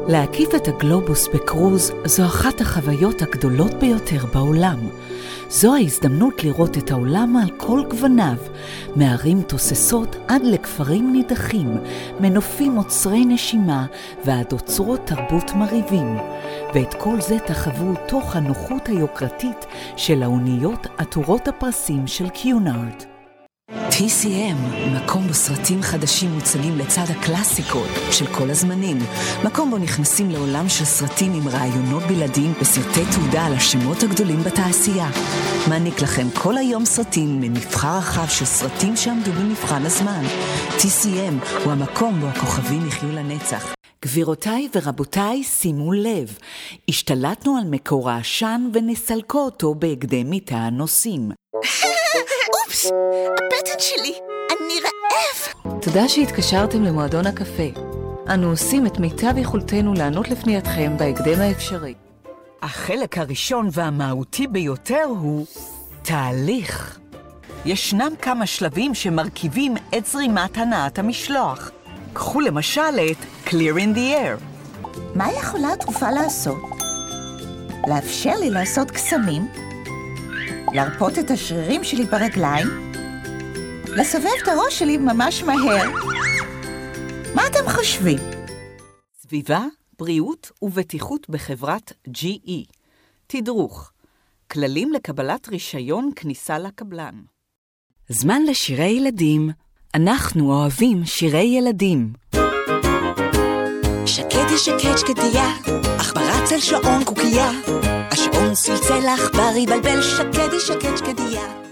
להקיף את הגלובוס בקרוז זו אחת החוויות הגדולות ביותר בעולם. זו ההזדמנות לראות את העולם על כל גווניו, מערים תוססות עד לכפרים נידחים, מנופים עוצרי נשימה ועד אוצרות תרבות מריבים. ואת כל זה תחוו תוך הנוחות היוקרתית של האוניות עטורות הפרסים של קיונארד. TCM, מקום בו סרטים חדשים מוצגים לצד הקלאסיקות של כל הזמנים. מקום בו נכנסים לעולם של סרטים עם רעיונות בלעדיים וסרטי תעודה על השמות הגדולים בתעשייה. מעניק לכם כל היום סרטים ממבחר רחב של סרטים שעמדו במבחן הזמן. TCM הוא המקום בו הכוכבים יחיו לנצח. גבירותיי ורבותיי, שימו לב, השתלטנו על מקור העשן ונסלקו אותו בהקדם מתא הנוסעים. אופס, הבטן שלי, אני רעב. תודה שהתקשרתם למועדון הקפה. אנו עושים את מיטב יכולתנו לענות לפנייתכם בהקדם האפשרי. החלק הראשון והמהותי ביותר הוא תהליך. ישנם כמה שלבים שמרכיבים את זרימת הנעת המשלוח. קחו למשל את Clear in the Air. מה יכולה התרופה לעשות? לאפשר לי לעשות קסמים? להרפות את השרירים שלי ברגליים? לסובב את הראש שלי ממש מהר? מה אתם חושבים? סביבה, בריאות ובטיחות בחברת GE. תדרוך. כללים לקבלת רישיון כניסה לקבלן. זמן לשירי ילדים. אנחנו אוהבים שירי ילדים. שקדי שקד שקדיה, עכברה צל שעון קוקייה, השעון צלצל עכבר יבלבל, שקדי שקד שקדיה.